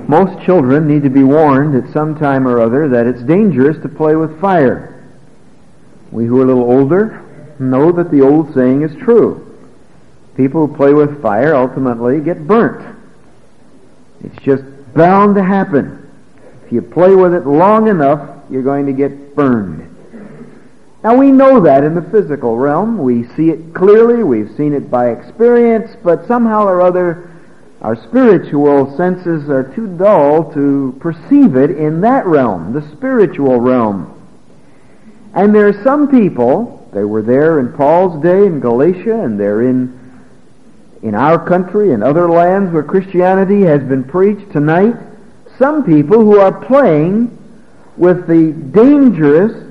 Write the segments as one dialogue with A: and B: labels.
A: Most children need to be warned at some time or other that it's dangerous to play with fire. We who are a little older know that the old saying is true. People who play with fire ultimately get burnt. It's just bound to happen. If you play with it long enough, you're going to get burned. Now we know that in the physical realm. We see it clearly. We've seen it by experience, but somehow or other our spiritual senses are too dull to perceive it in that realm, the spiritual realm. And there are some people, they were there in Paul's day in Galatia, and they're in our country and other lands where Christianity has been preached tonight, some people who are playing with the dangerous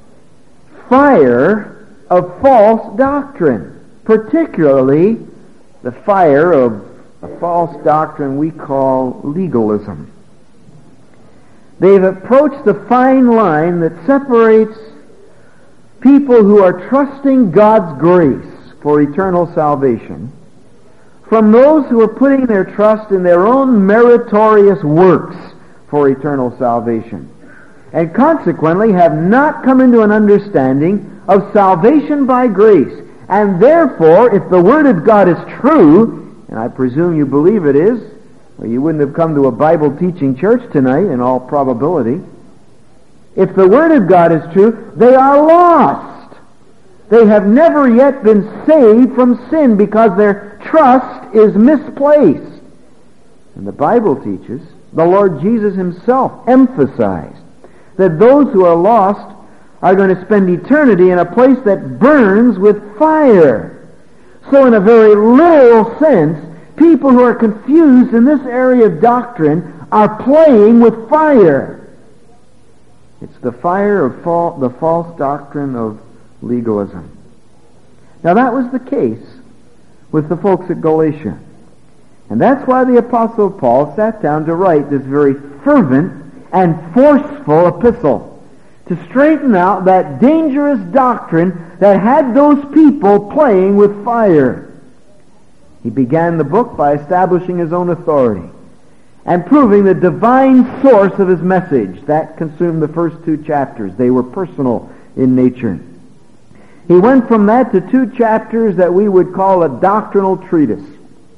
A: fire of false doctrine, particularly the fire of a false doctrine we call legalism. They've approached the fine line that separates people who are trusting God's grace for eternal salvation from those who are putting their trust in their own meritorious works for eternal salvation, and consequently have not come into an understanding of salvation by grace. And therefore, if the Word of God is true, and I presume you believe it is, or you wouldn't have come to a Bible-teaching church tonight in all probability. If the Word of God is true, they are lost. They have never yet been saved from sin because their trust is misplaced. And the Bible teaches, the Lord Jesus himself emphasized, that those who are lost are going to spend eternity in a place that burns with fire. So in a very literal sense, people who are confused in this area of doctrine are playing with fire. It's the fire of the false doctrine of legalism. Now that was the case with the folks at Galatia. And that's why the Apostle Paul sat down to write this very fervent and forceful epistle, to straighten out that dangerous doctrine that had those people playing with fire. He began the book by establishing his own authority and proving the divine source of his message. That consumed the first 2 chapters. They were personal in nature. He went from that to 2 chapters that we would call a doctrinal treatise,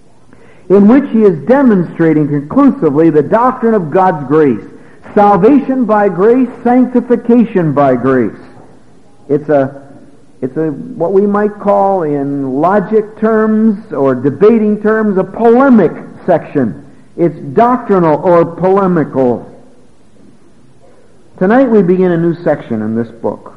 A: in which he is demonstrating conclusively the doctrine of God's grace. Salvation by grace, sanctification by grace. It's a what we might call in logic terms or debating terms a polemic section. It's doctrinal or polemical. Tonight we begin a new section in this book.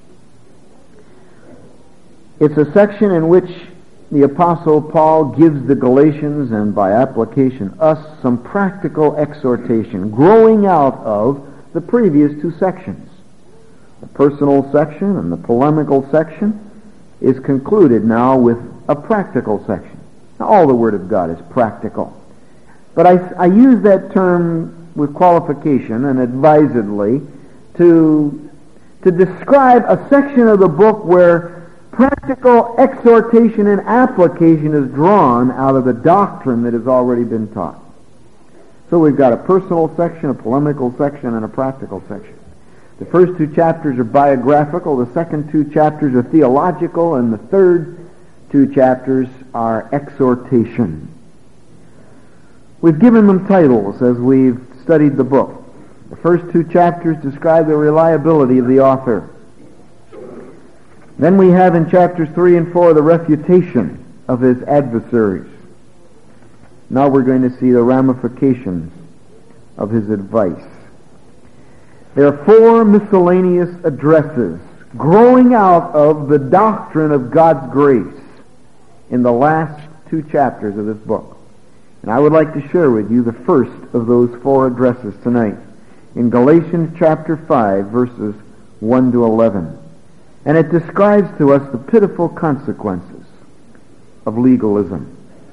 A: It's a section in which the Apostle Paul gives the Galatians, and by application us, some practical exhortation growing out of the previous 2 sections. The personal section and the polemical section is concluded now with a practical section. Now, all the Word of God is practical. But I use that term with qualification and advisedly to describe a section of the book where practical exhortation and application is drawn out of the doctrine that has already been taught. So we've got a personal section, a polemical section, and a practical section. The first 2 chapters are biographical, the second 2 chapters are theological, and the third 2 chapters are exhortation. We've given them titles as we've studied the book. The first 2 chapters describe the reliability of the author. Then we have in chapters 3 and 4 the refutation of his adversaries. Now we're going to see the ramifications of his advice. There are 4 miscellaneous addresses growing out of the doctrine of God's grace in the last 2 chapters of this book. And I would like to share with you the first of those 4 addresses tonight in Galatians chapter 5, verses 1 to 11. And it describes to us the pitiful consequences of legalism.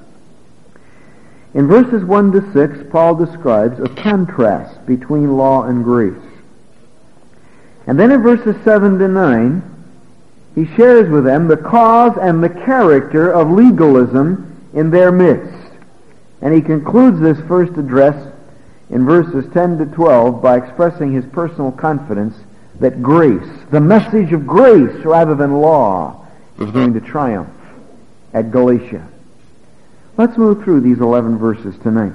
A: In verses 1 to 6, Paul describes a contrast between law and grace. And then in verses 7 to 9, he shares with them the cause and the character of legalism in their midst. And he concludes this first address in verses 10 to 12 by expressing his personal confidence that grace, the message of grace rather than law, is going to triumph at Galatia. Let's move through these 11 verses tonight.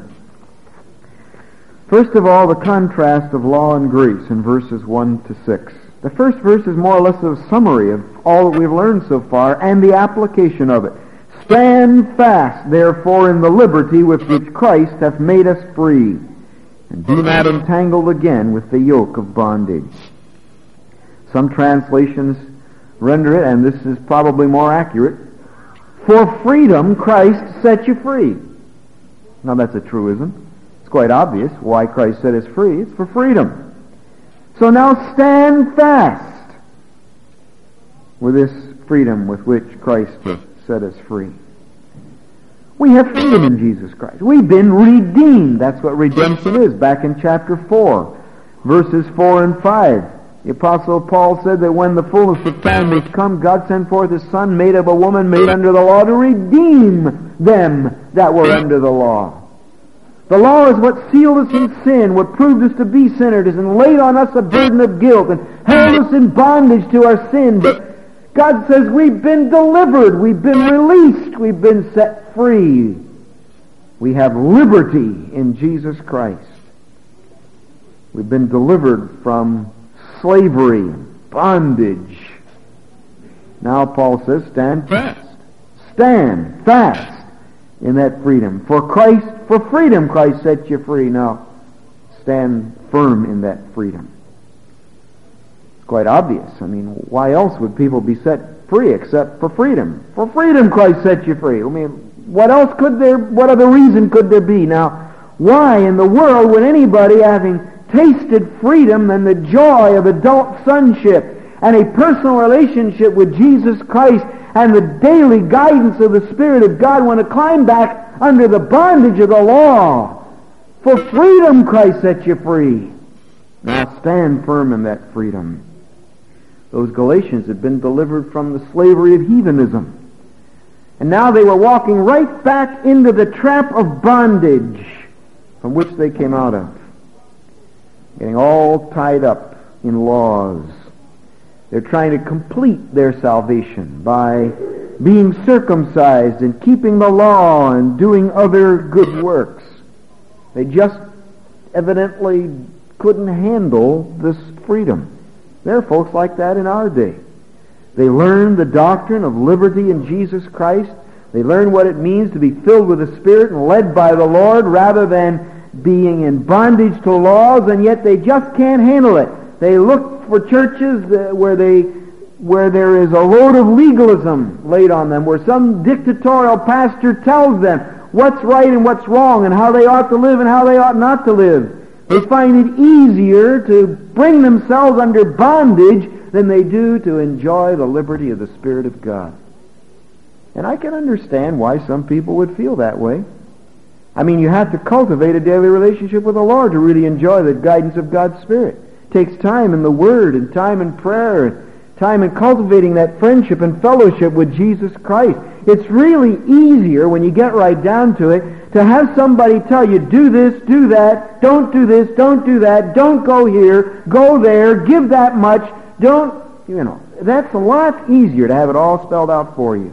A: First of all, the contrast of law and grace in verses 1 to 6. The first verse is more or less a summary of all that we've learned so far and the application of it. Stand fast, therefore, in the liberty with which Christ hath made us free, and be not entangled again with the yoke of bondage. Some translations render it, and this is probably more accurate, for freedom Christ set you free. Now that's a truism. It's quite obvious why Christ set us free. It's for freedom. So now stand fast with this freedom with which Christ set us free. We have freedom in Jesus Christ. We've been redeemed. That's what redemption is. Back in chapter 4, verses 4 and 5. The Apostle Paul said that when the fullness of time was come, God sent forth His Son, made of a woman, made under the law, to redeem them that were under the law. The law is what sealed us in sin, what proved us to be sinners, and laid on us a burden of guilt, and held us in bondage to our sin. But God says we've been delivered, we've been released, we've been set free. We have liberty in Jesus Christ. We've been delivered from slavery, bondage. Now Paul says, stand fast. Stand fast in that freedom. For freedom Christ set you free. Now stand firm in that freedom. It's quite obvious. I mean, why else would people be set free except for freedom? For freedom Christ set you free. I mean, what other reason could there be? Now, why in the world would anybody, having tasted freedom and the joy of adult sonship and a personal relationship with Jesus Christ and the daily guidance of the Spirit of God, want to climb back under the bondage of the law? For freedom Christ set you free. Now stand firm in that freedom. Those Galatians had been delivered from the slavery of heathenism. And now they were walking right back into the trap of bondage from which they came out of. Getting all tied up in laws. They're trying to complete their salvation by being circumcised and keeping the law and doing other good works. They just evidently couldn't handle this freedom. There are folks like that in our day. They learn the doctrine of liberty in Jesus Christ. They learn what it means to be filled with the Spirit and led by the Lord rather than being in bondage to laws, and yet they just can't handle it. They look for churches where there is a load of legalism laid on them, where some dictatorial pastor tells them what's right and what's wrong and how they ought to live and how they ought not to live. They find it easier to bring themselves under bondage than they do to enjoy the liberty of the Spirit of God. And I can understand why some people would feel that way. I mean, you have to cultivate a daily relationship with the Lord to really enjoy the guidance of God's Spirit. It takes time in the Word and time in prayer, time in cultivating that friendship and fellowship with Jesus Christ. It's really easier, when you get right down to it, to have somebody tell you, do this, do that, don't do this, don't do that, don't go here, go there, give that much, that's a lot easier to have it all spelled out for you.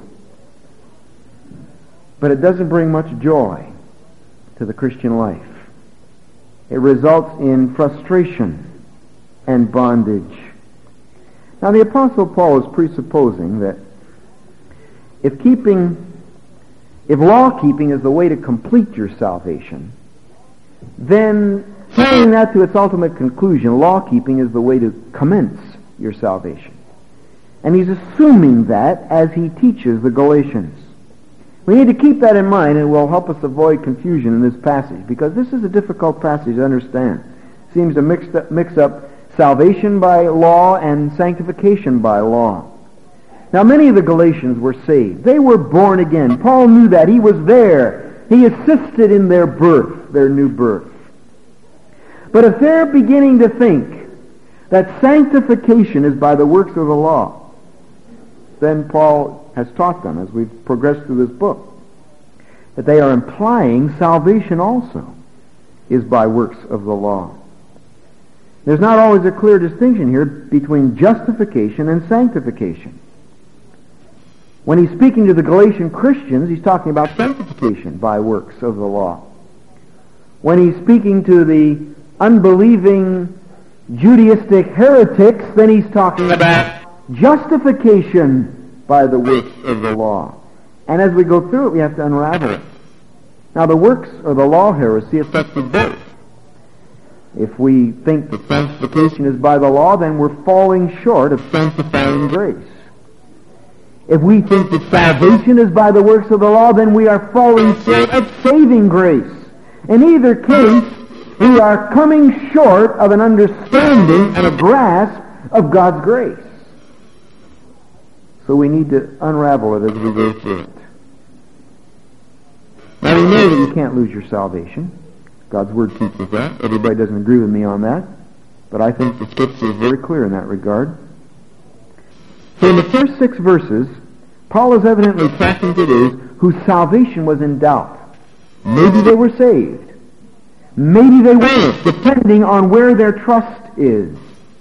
A: But it doesn't bring much joy to the Christian life. It results in frustration and bondage. Now the Apostle Paul is presupposing that if law-keeping is the way to complete your salvation, then carrying that to its ultimate conclusion, law-keeping is the way to commence your salvation. And he's assuming that as he teaches the Galatians. We need to keep that in mind, and it will help us avoid confusion in this passage, because this is a difficult passage to understand. It seems to mix up salvation by law and sanctification by law. Now, many of the Galatians were saved. They were born again. Paul knew that. He was there. He assisted in their birth, their new birth. But if they're beginning to think that sanctification is by the works of the law, then Paul has taught them, as we've progressed through this book, that they are implying salvation also. is by works of the law. There's not always a clear distinction here between justification and sanctification. When he's speaking to the Galatian Christians, he's talking about sanctification by works of the law. When he's speaking to the unbelieving Judaistic heretics, then he's talking about justification by the works of the law. And as we go through it, we have to unravel it. Now, the works or the law heresy affected both. If we think that sanctification is by the law, then we're falling short of sanctifying grace. If we think that salvation is by the works of the law, then we are falling short of saving grace. In either case, we are coming short of an understanding and a grasp of God's grace. So we need to unravel it as we go through it. Now we know that you can't lose your salvation. God's Word teaches that. Everybody doesn't agree with me on that, but I think the Scripture is very clear in that regard. So in the first 6 verses, Paul is evidently tracking to those whose salvation was in doubt. Maybe they were saved. Maybe they weren't, depending on where their trust is.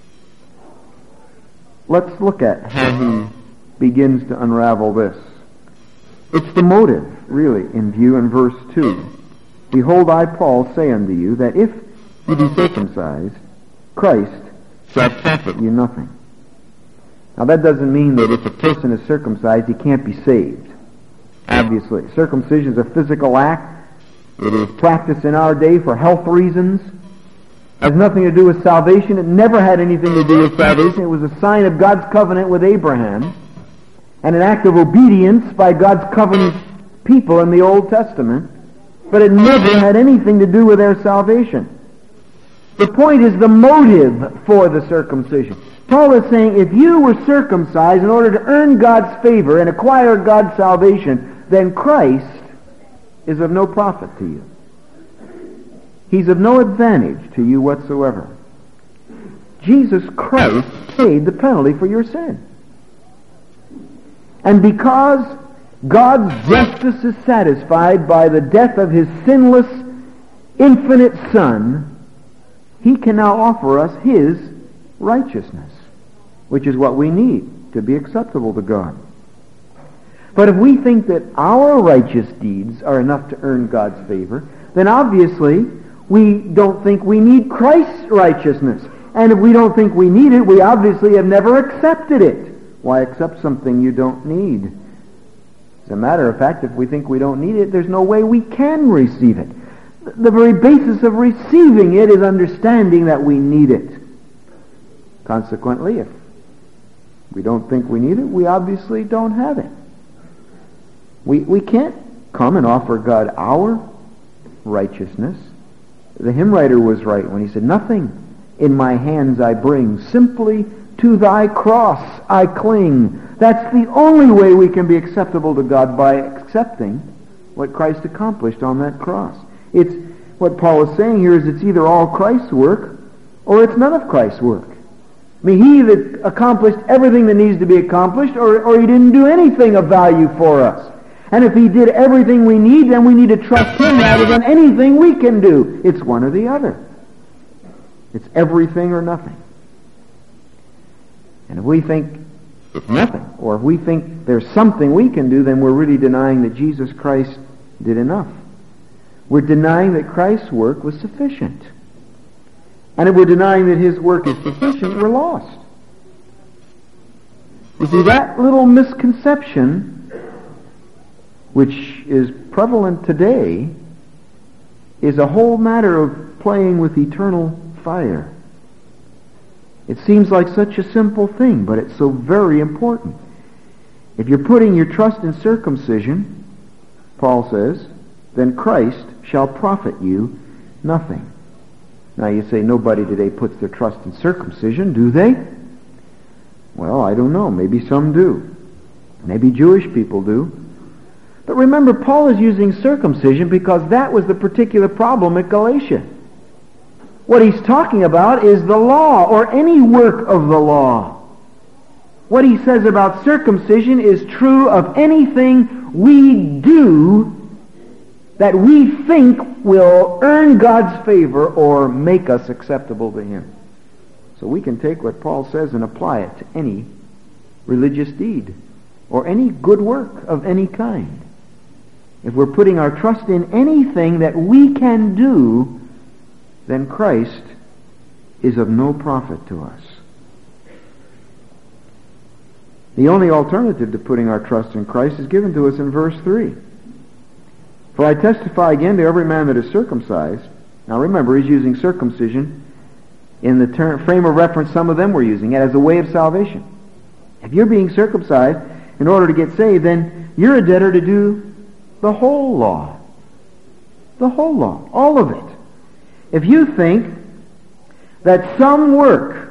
A: Let's look at how he begins to unravel this. It's the motive, really, in view in verse 2. Behold, I, Paul, say unto you, that if you be circumcised, Christ shall profit you nothing. Now that doesn't mean that if a person is circumcised, he can't be saved. Obviously, circumcision is a physical act. It is practiced in our day for health reasons. It has nothing to do with salvation. It never had anything to do with salvation. It was a sign of God's covenant with Abraham and an act of obedience by God's covenant people in the Old Testament. But it never had anything to do with their salvation. The point is the motive for the circumcision. Paul is saying if you were circumcised in order to earn God's favor and acquire God's salvation, then Christ is of no profit to you. He's of no advantage to you whatsoever. Jesus Christ paid the penalty for your sin. And because God's justice is satisfied by the death of His sinless, infinite Son, He can now offer us His righteousness, which is what we need to be acceptable to God. But if we think that our righteous deeds are enough to earn God's favor, then obviously we don't think we need Christ's righteousness. And if we don't think we need it, we obviously have never accepted it. Why accept something you don't need? As a matter of fact, if we think we don't need it, there's no way we can receive it. The very basis of receiving it is understanding that we need it. Consequently, if we don't think we need it, we obviously don't have it. We can't come and offer God our righteousness. The hymn writer was right when he said, nothing in my hands I bring, simply to thy cross I cling. That's the only way we can be acceptable to God, by accepting what Christ accomplished on that cross. It's what Paul is saying here is it's either all Christ's work or it's none of Christ's work. I mean, he either accomplished everything that needs to be accomplished or he didn't do anything of value for us. And if he did everything we need, then we need to trust him rather than anything we can do. It's one or the other. It's everything or nothing. And if we think it's nothing, or if we think there's something we can do, then we're really denying that Jesus Christ did enough. We're denying that Christ's work was sufficient. And if we're denying that His work is sufficient, we're lost. You see, that little misconception, which is prevalent today, is a whole matter of playing with eternal fire. It seems like such a simple thing, but it's so very important. If you're putting your trust in circumcision, Paul says, then Christ shall profit you nothing. Now you say nobody today puts their trust in circumcision, do they? Well, I don't know. Maybe some do. Maybe Jewish people do. But remember, Paul is using circumcision because that was the particular problem at Galatia. What he's talking about is the law, or any work of the law. What he says about circumcision is true of anything we do that we think will earn God's favor or make us acceptable to Him. So we can take what Paul says and apply it to any religious deed or any good work of any kind. If we're putting our trust in anything that we can do, then Christ is of no profit to us. The only alternative to putting our trust in Christ is given to us in verse 3. For I testify again to every man that is circumcised. Now remember, he's using circumcision in the frame of reference some of them were using it as a way of salvation. If you're being circumcised in order to get saved, then you're a debtor to do the whole law. The whole law. All of it. If you think that some work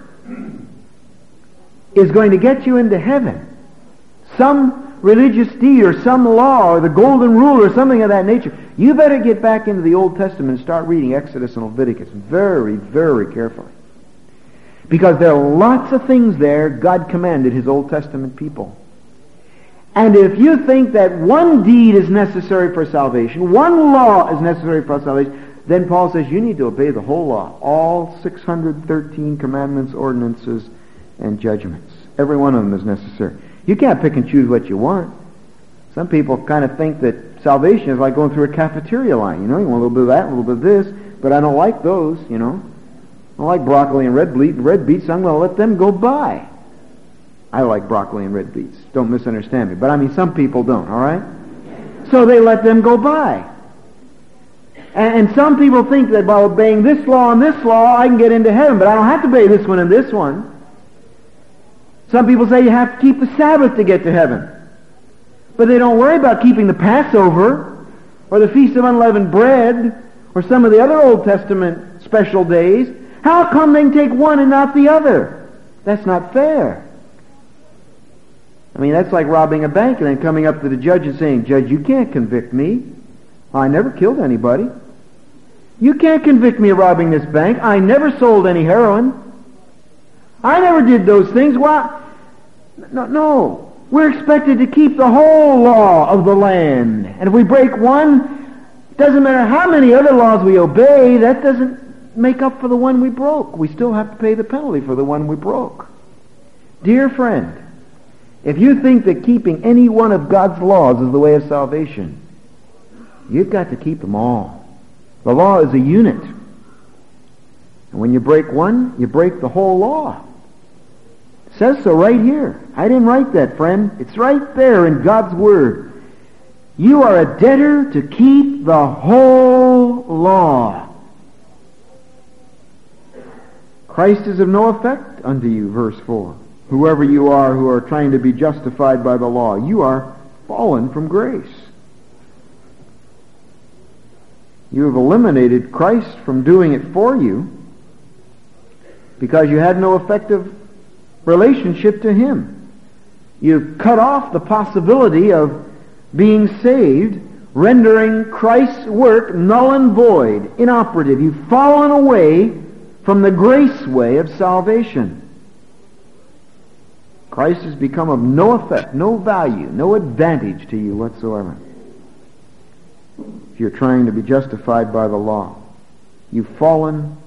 A: is going to get you into heaven, some religious deed or some law or the golden rule or something of that nature, you better get back into the Old Testament and start reading Exodus and Leviticus very, very carefully. Because there are lots of things there God commanded His Old Testament people. And if you think that one deed is necessary for salvation, one law is necessary for salvation, then Paul says you need to obey the whole law, all 613 commandments, ordinances, and judgments. Every one of them is necessary. You can't pick and choose what you want. Some people kind of think that salvation is like going through a cafeteria line. You want a little bit of that, a little bit of this, but I don't like those, I don't like broccoli and red beets, so I'm going to let them go by. I like broccoli and red beets. Don't misunderstand me. But I mean, some people don't, all right? So they let them go by. And some people think that by obeying this law and this law, I can get into heaven, but I don't have to obey this one and this one. Some people say you have to keep the Sabbath to get to heaven. But they don't worry about keeping the Passover or the Feast of Unleavened Bread or some of the other Old Testament special days. How come they can take one and not the other? That's not fair. I mean, that's like robbing a bank and then coming up to the judge and saying, "Judge, you can't convict me. I never killed anybody. You can't convict me of robbing this bank. I never sold any heroin. I never did those things." Why? No. We're expected to keep the whole law of the land. And if we break one, it doesn't matter how many other laws we obey, that doesn't make up for the one we broke. We still have to pay the penalty for the one we broke. Dear friend, if you think that keeping any one of God's laws is the way of salvation, you've got to keep them all. The law is a unit. And when you break one, you break the whole law. It says so right here. I didn't write that, friend. It's right there in God's Word. You are a debtor to keep the whole law. Christ is of no effect unto you, verse 4. Whoever you are who are trying to be justified by the law, you are fallen from grace. You have eliminated Christ from doing it for you because you had no effective relationship to Him. You've cut off the possibility of being saved, rendering Christ's work null and void, inoperative. You've fallen away from the grace way of salvation. Christ has become of no effect, no value, no advantage to you whatsoever. If you're trying to be justified by the law, you've fallen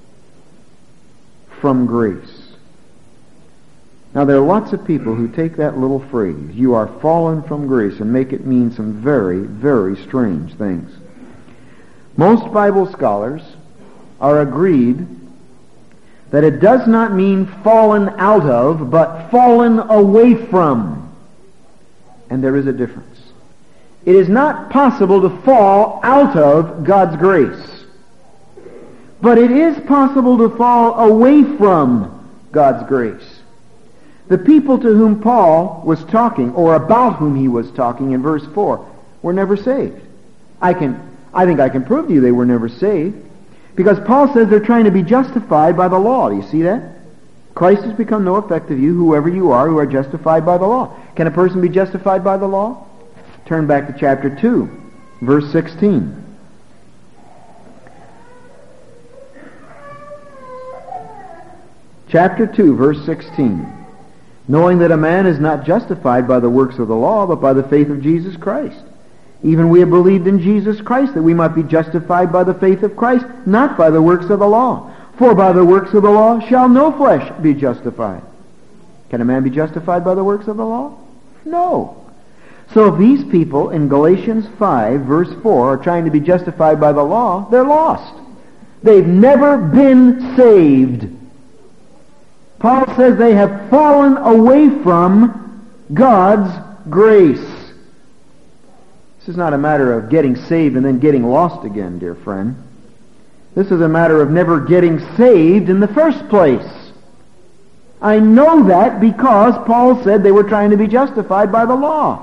A: from grace. Now there are lots of people who take that little phrase, "you are fallen from grace," and make it mean some very, very strange things. Most Bible scholars are agreed that it does not mean fallen out of, but fallen away from. And there is a difference. It is not possible to fall out of God's grace. But it is possible to fall away from God's grace. The people to whom Paul was talking, or about whom he was talking in verse 4, were never saved. I think I can prove to you they were never saved. Because Paul says they're trying to be justified by the law. Do you see that? Christ has become no effect of you, whoever you are, who are justified by the law. Can a person be justified by the law? Turn back to chapter 2, verse 16. Chapter 2, verse 16. Knowing that a man is not justified by the works of the law, but by the faith of Jesus Christ. Even we have believed in Jesus Christ, that we might be justified by the faith of Christ, not by the works of the law. For by the works of the law shall no flesh be justified. Can a man be justified by the works of the law? No. So if these people in Galatians 5, verse 4, are trying to be justified by the law, they're lost. They've never been saved. Paul says they have fallen away from God's grace. This is not a matter of getting saved and then getting lost again, dear friend. This is a matter of never getting saved in the first place. I know that because Paul said they were trying to be justified by the law.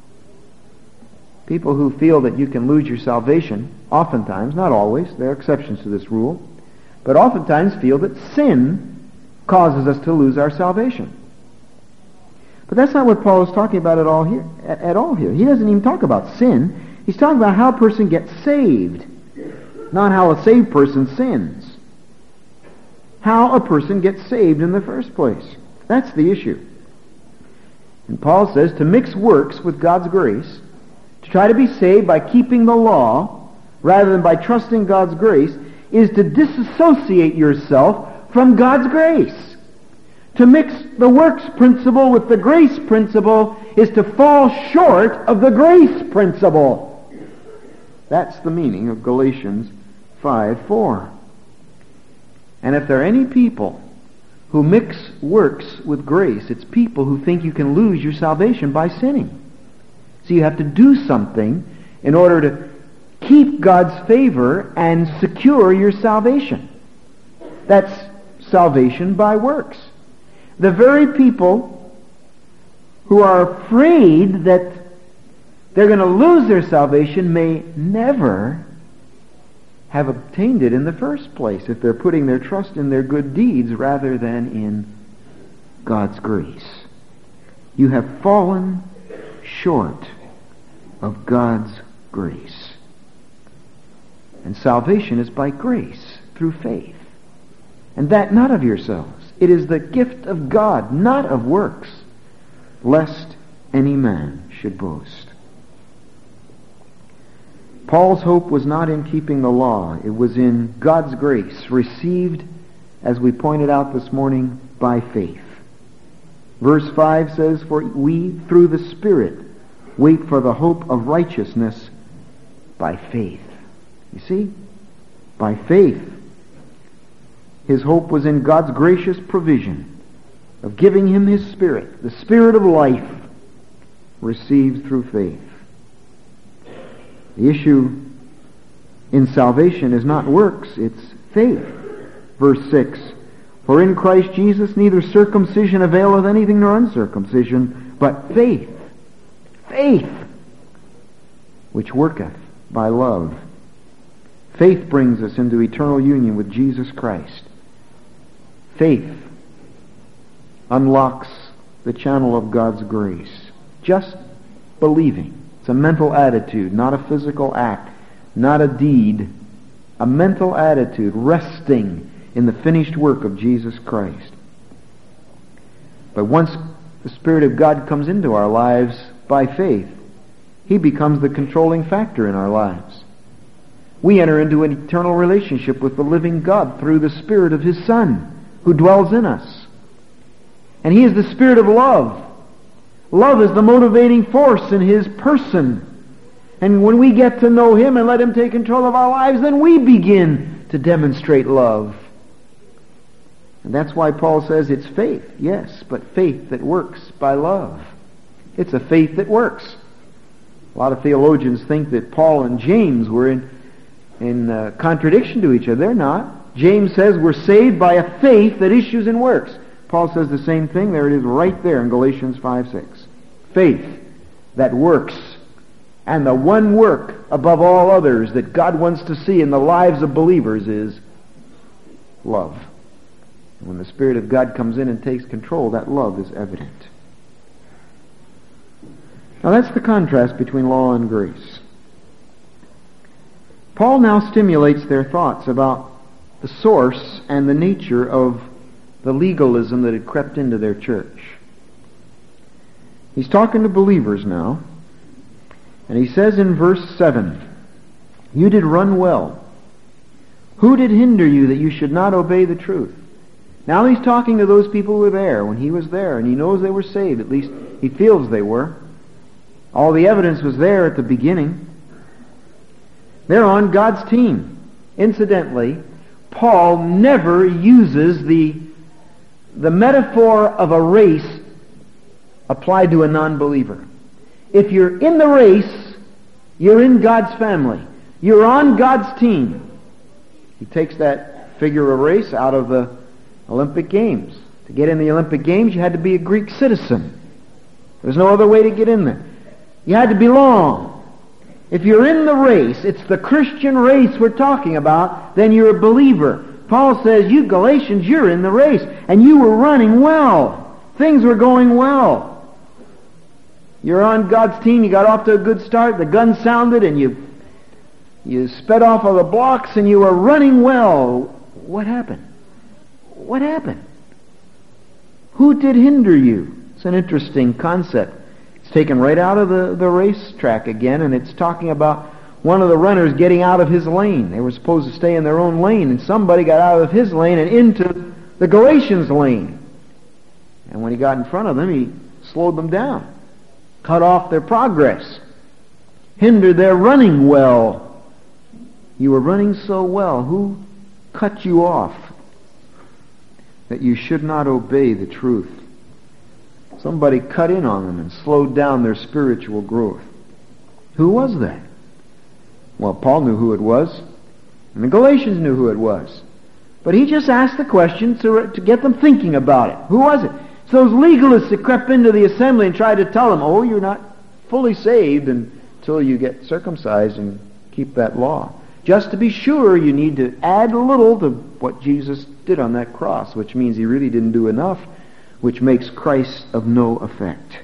A: People who feel that you can lose your salvation, oftentimes, not always, there are exceptions to this rule, but oftentimes feel that sin causes us to lose our salvation. But that's not what Paul is talking about at all here. He doesn't even talk about sin. He's talking about how a person gets saved, not how a saved person sins. How a person gets saved in the first place. That's the issue. And Paul says to mix works with God's grace, to try to be saved by keeping the law rather than by trusting God's grace, is to disassociate yourself from God's grace. To mix the works principle with the grace principle is to fall short of the grace principle. That's the meaning of Galatians 5:4. And if there are any people who mix works with grace, it's people who think you can lose your salvation by sinning. So you have to do something in order to keep God's favor and secure your salvation. That's salvation by works. The very people who are afraid that they're going to lose their salvation may never have obtained it in the first place if they're putting their trust in their good deeds rather than in God's grace. You have fallen short of God's grace. And salvation is by grace through faith. And that not of yourselves. It is the gift of God, not of works, lest any man should boast. Paul's hope was not in keeping the law. It was in God's grace, received, as we pointed out this morning, by faith. Verse 5 says, "For we, through the Spirit, wait for the hope of righteousness by faith." You see? By faith. His hope was in God's gracious provision of giving him His Spirit, the Spirit of life, received through faith. The issue in salvation is not works, it's faith. Verse 6, "For in Christ Jesus neither circumcision availeth anything nor uncircumcision, but faith, faith, which worketh by love." Faith brings us into eternal union with Jesus Christ. Faith unlocks the channel of God's grace. Just believing. It's a mental attitude, not a physical act, not a deed. A mental attitude, resting in the finished work of Jesus Christ. But once the Spirit of God comes into our lives by faith, He becomes the controlling factor in our lives. We enter into an eternal relationship with the living God through the Spirit of His Son, who dwells in us. And He is the Spirit of love. Love is the motivating force in His person. And when we get to know Him and let Him take control of our lives, then we begin to demonstrate love. And that's why Paul says it's faith, yes, but faith that works by love. It's a faith that works. A lot of theologians think that Paul and James were in contradiction to each other. They're not. James says we're saved by a faith that issues in works. Paul says the same thing. There it is right there in Galatians 5:6. Faith that works. And the one work above all others that God wants to see in the lives of believers is love. And when the Spirit of God comes in and takes control, that love is evident. Now that's the contrast between law and grace. Paul now stimulates their thoughts about the source and the nature of the legalism that had crept into their church. He's talking to believers now, And he says in verse 7, "You did run well. Who did hinder you that you should not obey the truth?" Now he's talking to those people who were there when he was there, and he knows they were saved. At least he feels they were. All the evidence was there at the beginning. They're on God's team. Incidentally, Paul never uses the metaphor of a race applied to a non-believer. If you're in the race, you're in God's family. You're on God's team. He takes that figure of race out of the Olympic Games. To get in the Olympic Games, you had to be a Greek citizen. There's no other way to get in there. You had to belong. If you're in the race, it's the Christian race we're talking about, then you're a believer. Paul says, you Galatians, you're in the race, and you were running well. Things were going well. You're on God's team, you got off to a good start, the gun sounded, and you sped off of the blocks, and you were running well. What happened? What happened? Who did hinder you? It's an interesting concept. It's taken right out of the racetrack again, and it's talking about one of the runners getting out of his lane. They were supposed to stay in their own lane, and somebody got out of his lane and into the Galatians' lane. And when he got in front of them, he slowed them down, cut off their progress, hindered their running well. You were running so well. Who cut you off that you should not obey the truth? Somebody cut in on them and slowed down their spiritual growth. Who was that? Well, Paul knew who it was, and the Galatians knew who it was. But he just asked the question to get them thinking about it. Who was it? It's those legalists that crept into the assembly and tried to tell them, oh, you're not fully saved until you get circumcised and keep that law. Just to be sure, you need to add a little to what Jesus did on that cross, which means he really didn't do enough, which makes Christ of no effect.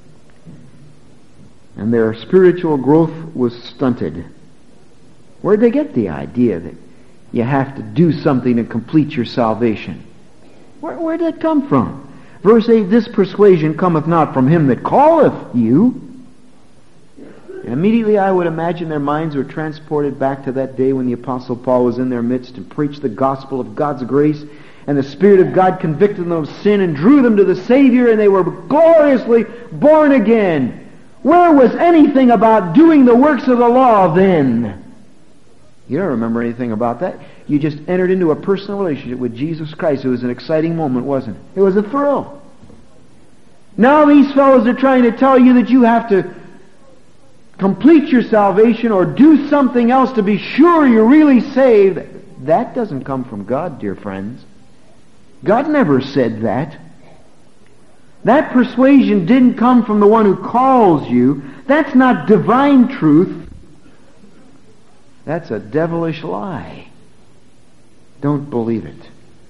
A: And their spiritual growth was stunted. Where'd they get the idea that you have to do something to complete your salvation? Where'd that come from? Verse 8, this persuasion cometh not from him that calleth you. And immediately I would imagine their minds were transported back to that day when the Apostle Paul was in their midst and preached the gospel of God's grace, and the Spirit of God convicted them of sin and drew them to the Savior, and they were gloriously born again. Where was anything about doing the works of the law then? You don't remember anything about that. You just entered into a personal relationship with Jesus Christ. It was an exciting moment, wasn't it? It was a thrill. Now these fellows are trying to tell you that you have to complete your salvation or do something else to be sure you're really saved. That doesn't come from God, dear friends. God never said that. That persuasion didn't come from the one who calls you. That's not divine truth. That's a devilish lie. Don't believe it.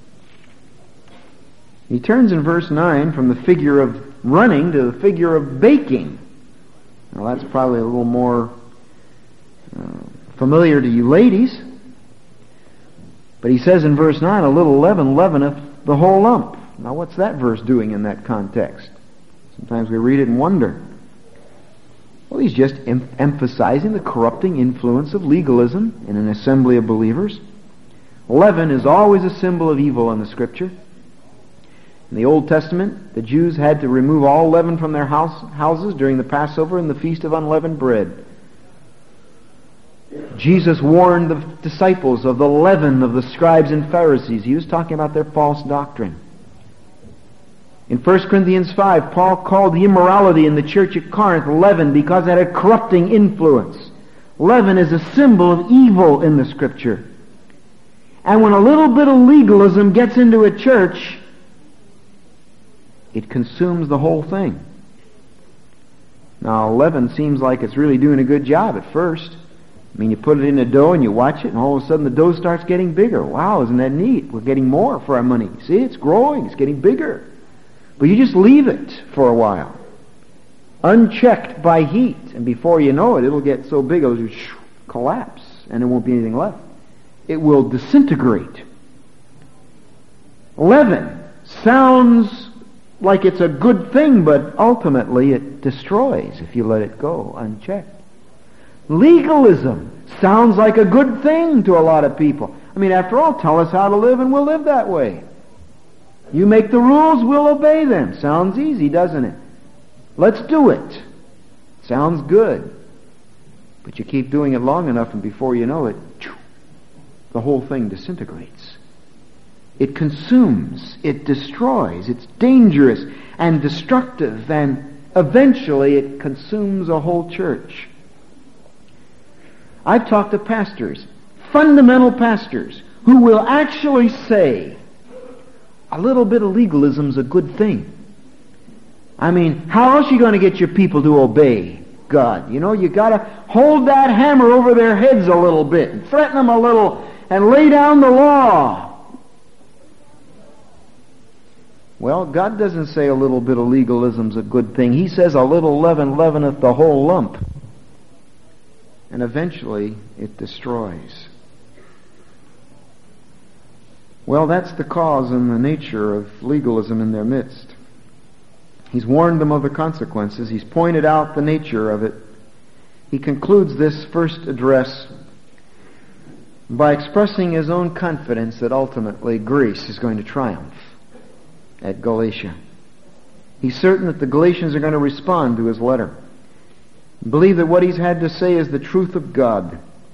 A: He turns in verse 9 from the figure of running to the figure of baking. Now that's probably a little more familiar to you ladies. But he says in verse 9, a little leaven leaveneth the whole lump. Now what's that verse doing in that context? Sometimes we read it and wonder. Well, he's just emphasizing the corrupting influence of legalism in an assembly of believers. Leaven is always a symbol of evil in the Scripture. In the Old Testament, the Jews had to remove all leaven from their houses during the Passover and the Feast of Unleavened Bread. Jesus warned the disciples of the leaven of the scribes and Pharisees. He was talking about their false doctrine. In 1 Corinthians 5, Paul called the immorality in the church at Corinth leaven because it had a corrupting influence. Leaven is a symbol of evil in the Scripture. And when a little bit of legalism gets into a church, it consumes the whole thing. Now, leaven seems like it's really doing a good job at first. I mean, you put it in the dough and you watch it, and all of a sudden the dough starts getting bigger. Wow, isn't that neat? We're getting more for our money. See, it's growing. It's getting bigger. But you just leave it for a while, unchecked by heat, and before you know it, it'll get so big it'll just collapse, and there won't be anything left. It will disintegrate. Leaven sounds like it's a good thing, but ultimately it destroys if you let it go unchecked. Legalism sounds like a good thing to a lot of people. I mean, after all, tell us how to live and we'll live that way. You make the rules, we'll obey them. Sounds easy, doesn't it? Let's do it. Sounds good. But you keep doing it long enough and before you know it, the whole thing disintegrates. It consumes, it destroys, it's dangerous and destructive, and eventually it consumes a whole church. I've talked to pastors, fundamental pastors, who will actually say, a little bit of legalism's a good thing. I mean, how else are you going to get your people to obey God? You know, you got to hold that hammer over their heads a little bit, and threaten them a little, and lay down the law. Well, God doesn't say a little bit of legalism's a good thing. He says a little leaven leaveneth the whole lump. And eventually it destroys. Well, that's the cause and the nature of legalism in their midst. He's warned them of the consequences. He's pointed out the nature of it. He concludes this first address by expressing his own confidence that ultimately grace is going to triumph at Galatia. He's certain that the Galatians are going to respond to his letter. Believe that what he's had to say is the truth of God.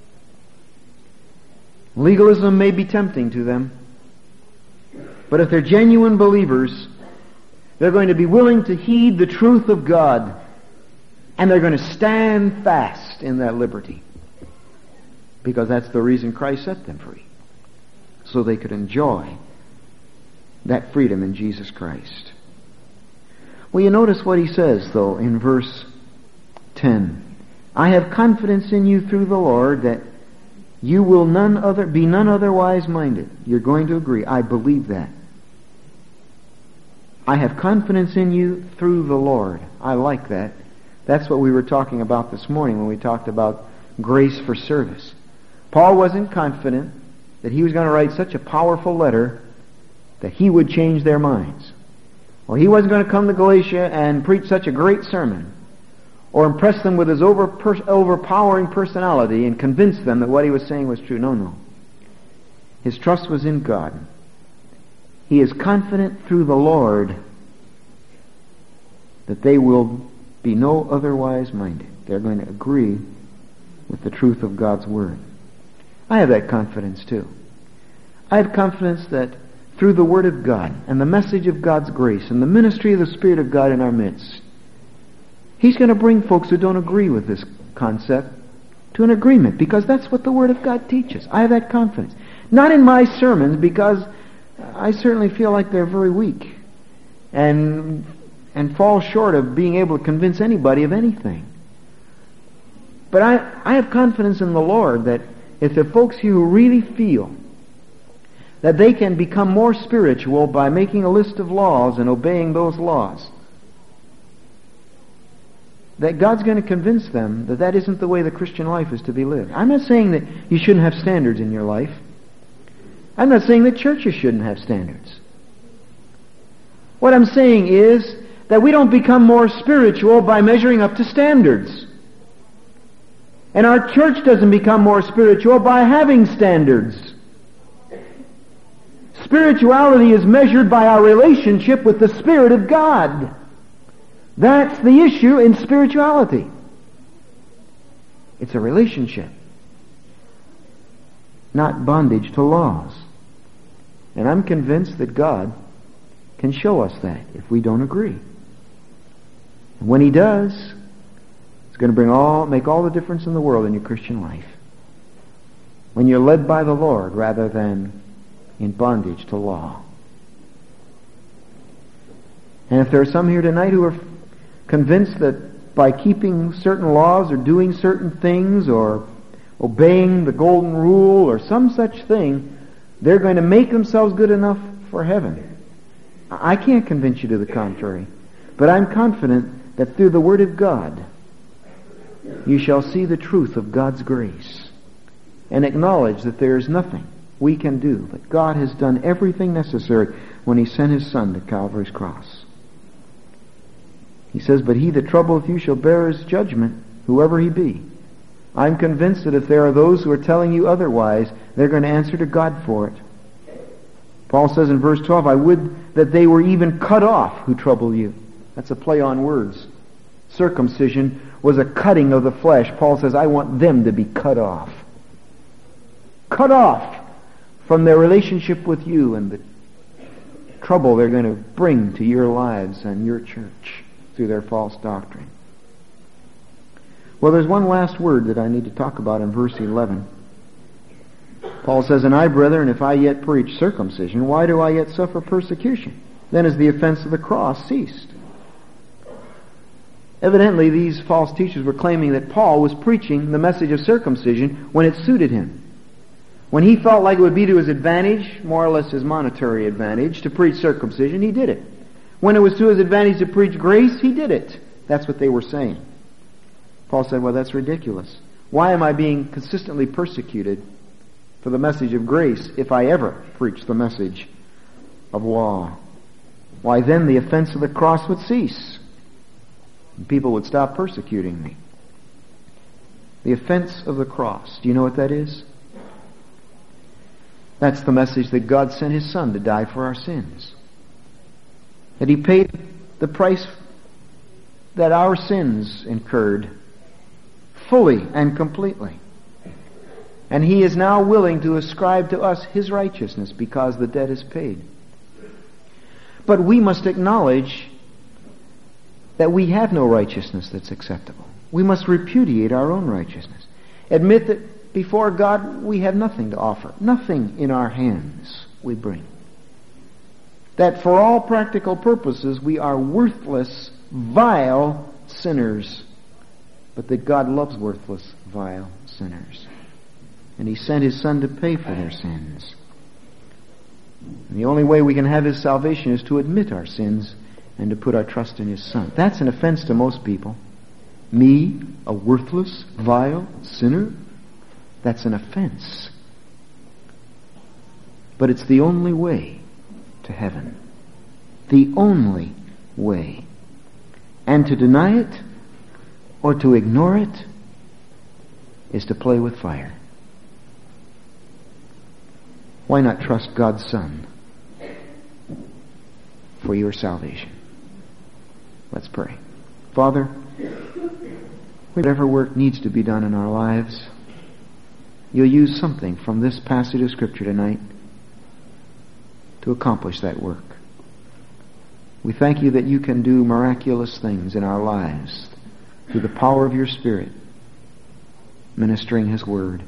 A: Legalism may be tempting to them, but if they're genuine believers, they're going to be willing to heed the truth of God, and they're going to stand fast in that liberty, because that's the reason Christ set them free, so they could enjoy that freedom in Jesus Christ. Well, you notice what he says, though, in verse 10. I have confidence in you through the Lord that you will be none otherwise minded. You're going to agree. I believe that. I have confidence in you through the Lord. I like that. That's what we were talking about this morning when we talked about grace for service. Paul wasn't confident that he was going to write such a powerful letter that he would change their minds. Well, he wasn't going to come to Galatia and preach such a great sermon or impress them with his overpowering personality and convince them that what he was saying was true. No. His trust was in God. He is confident through the Lord that they will be no otherwise minded. They're going to agree with the truth of God's Word. I have that confidence too. I have confidence that through the Word of God and the message of God's grace and the ministry of the Spirit of God in our midst, He's going to bring folks who don't agree with this concept to an agreement, because that's what the Word of God teaches. I have that confidence. Not in my sermons, because I certainly feel like they're very weak and fall short of being able to convince anybody of anything. But I have confidence in the Lord that if there are folks here who really feel that they can become more spiritual by making a list of laws and obeying those laws, that God's going to convince them that that isn't the way the Christian life is to be lived. I'm not saying that you shouldn't have standards in your life. I'm not saying that churches shouldn't have standards. What I'm saying is that we don't become more spiritual by measuring up to standards. And our church doesn't become more spiritual by having standards. Spirituality is measured by our relationship with the Spirit of God. That's the issue in spirituality. It's a relationship, not bondage to laws. And I'm convinced that God can show us that if we don't agree. And when He does, it's going to make all the difference in the world in your Christian life. When you're led by the Lord rather than in bondage to law. And if there are some here tonight who are convinced that by keeping certain laws or doing certain things or obeying the golden rule or some such thing, they're going to make themselves good enough for heaven, I can't convince you to the contrary. But I'm confident that through the Word of God, you shall see the truth of God's grace and acknowledge that there is nothing we can do, that God has done everything necessary when He sent His Son to Calvary's cross. He says, but he that troubleth you shall bear his judgment, whoever he be. I'm convinced that if there are those who are telling you otherwise, they're going to answer to God for it. Paul says in verse 12, I would that they were even cut off who trouble you. That's a play on words. Circumcision was a cutting of the flesh. Paul says, I want them to be cut off. Cut off from their relationship with you and the trouble they're going to bring to your lives and your church through their false doctrine. Well, there's one last word that I need to talk about in verse 11. Paul says, And I, brethren, if I yet preach circumcision, why do I yet suffer persecution? Then is the offense of the cross ceased. Evidently, these false teachers were claiming that Paul was preaching the message of circumcision when it suited him. When he felt like it would be to his advantage, more or less his monetary advantage, to preach circumcision, he did it. When it was to his advantage to preach grace, he did it. That's what they were saying. Paul said, well, that's ridiculous. Why am I being consistently persecuted for the message of grace if I ever preach the message of law? Why, then the offense of the cross would cease, and people would stop persecuting me. The offense of the cross. Do you know what that is? That's the message that God sent His Son to die for our sins. That He paid the price that our sins incurred fully and completely. And He is now willing to ascribe to us His righteousness because the debt is paid. But we must acknowledge that we have no righteousness that's acceptable. We must repudiate our own righteousness. Admit that before God we have nothing to offer. Nothing in our hands we bring. That for all practical purposes we are worthless, vile sinners. But that God loves worthless, vile sinners. And He sent His Son to pay for their sins. And the only way we can have His salvation is to admit our sins and to put our trust in His Son. That's an offense to most people. Me, a worthless, vile sinner? That's an offense. But it's the only way to heaven. The only way. And to deny it or to ignore it is to play with fire. Why not trust God's Son for your salvation? Let's pray. Father, whatever work needs to be done in our lives, You'll use something from this passage of Scripture tonight to accomplish that work. We thank You that You can do miraculous things in our lives through the power of Your Spirit, ministering His Word.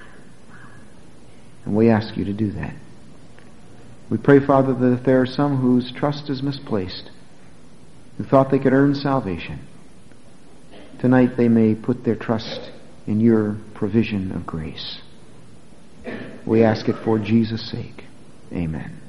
A: And we ask You to do that. We pray, Father, that if there are some whose trust is misplaced, who thought they could earn salvation, tonight they may put their trust in Your provision of grace. We ask it for Jesus' sake. Amen.